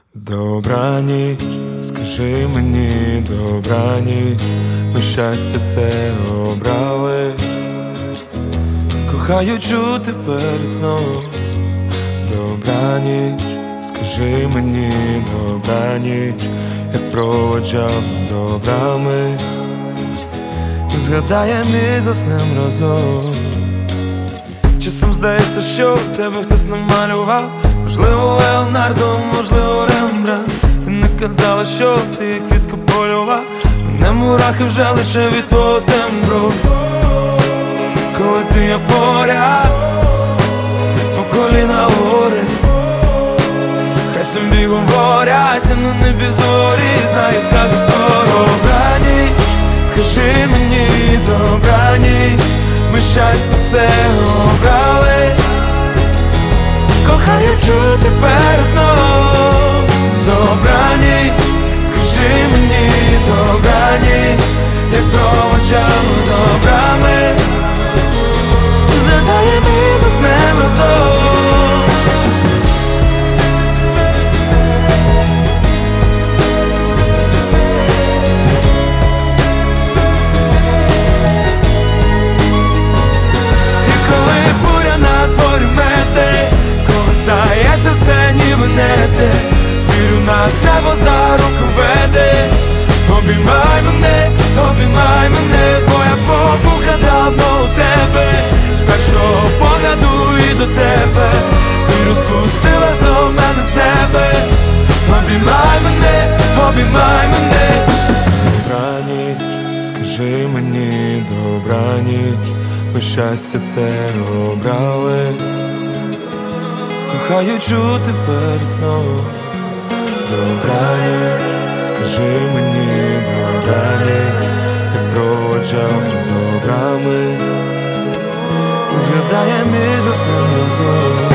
Добраніч, скажи мені, добраніч, ми щастя це обрали. Кохаю чути перед сном. Добраніч, скажи мені, добраніч, як проводжав добрами. Згадаєм і заснем разом. Часом здається, що в тебе хтось намалював. Можливо, Леонардо, можливо, Рембрандт. Ти не казала, що ти як квітка польова. Мене мурахи вже лише від твого тембру. Коли ти є поряд, по коліна гори. Хай собі говорять, а на небі зорі. Знаю, скажу скоро. Добраніч, скажи мені, добраніч, ми щастя це обрали. Кохаю чути перед сном. Добраніч, скажи мені, добраніч, як проводжав добрами. Задаєм і заснем разом. І коли буря на дворі мете, коли здається все ніби не те, вірю, нас небо за руку веде. Обіймай мене, бо я побуха давно у тебе. З першого погляду і до тебе віру спустилась до мене з небес. Обіймай мене. Добраніч, скажи мені, добраніч, ми щастя це обрали. Кохаю чути перед сном. Добраніч, скажи мені, добраніч, як проводжав добрами. Згадаєм і заснем разом.